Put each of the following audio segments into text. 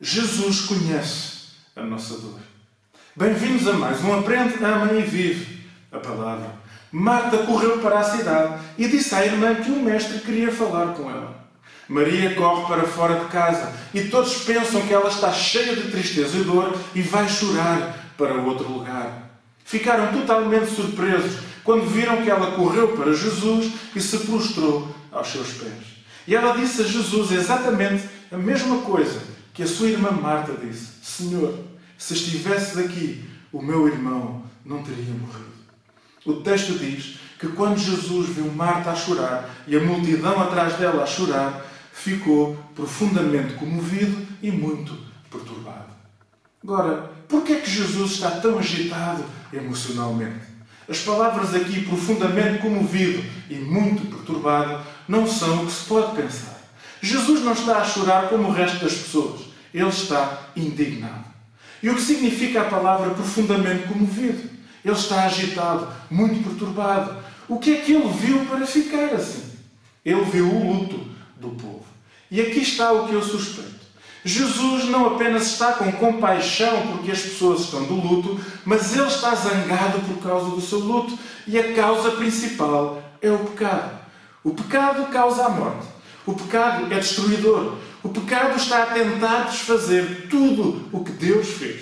Jesus conhece a nossa dor. Bem-vindos a mais um Aprende, Ama e Vive a Palavra. Marta correu para a cidade e disse à irmã que o mestre queria falar com ela. Maria corre para fora de casa e todos pensam que ela está cheia de tristeza e dor e vai chorar para outro lugar. Ficaram totalmente surpresos quando viram que ela correu para Jesus e se prostrou aos seus pés. E ela disse a Jesus exatamente a mesma coisa que a sua irmã Marta disse: Senhor, se estivesses aqui, o meu irmão não teria morrido. O texto diz que quando Jesus viu Marta a chorar e a multidão atrás dela a chorar, ficou profundamente comovido e muito perturbado. Agora, por que é que Jesus está tão agitado emocionalmente? As palavras aqui, profundamente comovido e muito perturbado, não são o que se pode pensar. Jesus não está a chorar como o resto das pessoas. Ele está indignado. E o que significa a palavra profundamente comovido? Ele está agitado, muito perturbado. O que é que ele viu para ficar assim? Ele viu o luto do povo. E aqui está o que eu suspeito. Jesus não apenas está com compaixão porque as pessoas estão do luto, mas ele está zangado por causa do seu luto. E a causa principal é o pecado. O pecado causa a morte. O pecado é destruidor. O pecado está a tentar desfazer tudo o que Deus fez.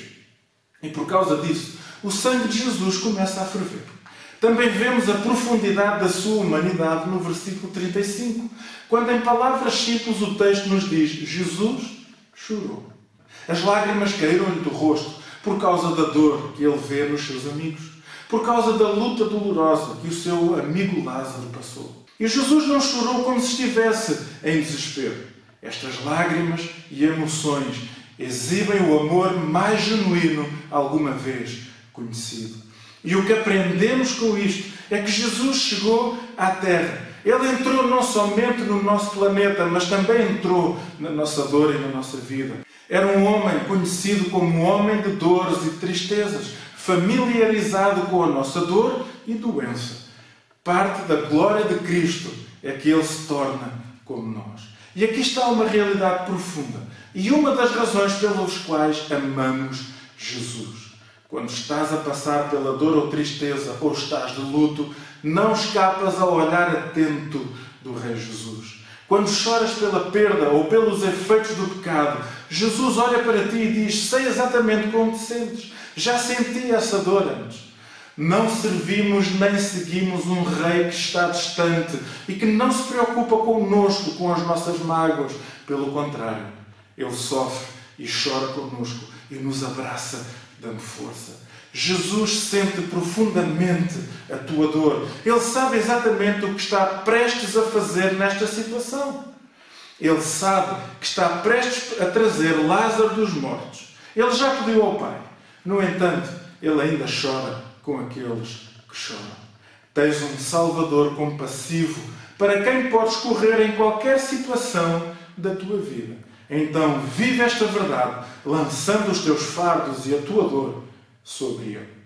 E por causa disso, o sangue de Jesus começa a ferver. Também vemos a profundidade da sua humanidade no versículo 35, quando em palavras simples o texto nos diz: Jesus chorou. As lágrimas caíram-lhe do rosto por causa da dor que ele vê nos seus amigos, por causa da luta dolorosa que o seu amigo Lázaro passou. E Jesus não chorou como se estivesse em desespero. Estas lágrimas e emoções exibem o amor mais genuíno alguma vez conhecido. E o que aprendemos com isto é que Jesus chegou à Terra. Ele entrou não somente no nosso planeta, mas também entrou na nossa dor e na nossa vida. Era um homem conhecido como um homem de dores e tristezas, familiarizado com a nossa dor e doença. Parte da glória de Cristo é que Ele se torna como nós. E aqui está uma realidade profunda e uma das razões pelas quais amamos Jesus. Quando estás a passar pela dor ou tristeza ou estás de luto, não escapas ao olhar atento do Rei Jesus. Quando choras pela perda ou pelos efeitos do pecado, Jesus olha para ti e diz: sei exatamente como te sentes. Já senti essa dor antes. Não servimos nem seguimos um Rei que está distante e que não se preocupa connosco, com as nossas mágoas. Pelo contrário, Ele sofre e chora connosco e nos abraça, dando força. Jesus sente profundamente a tua dor. Ele sabe exatamente o que está prestes a fazer nesta situação. Ele sabe que está prestes a trazer Lázaro dos mortos. Ele já pediu ao Pai. No entanto, ele ainda chora com aqueles que choram. Tens um Salvador compassivo para quem podes correr em qualquer situação da tua vida. Então vive esta verdade, lançando os teus fardos e a tua dor sobre Ele.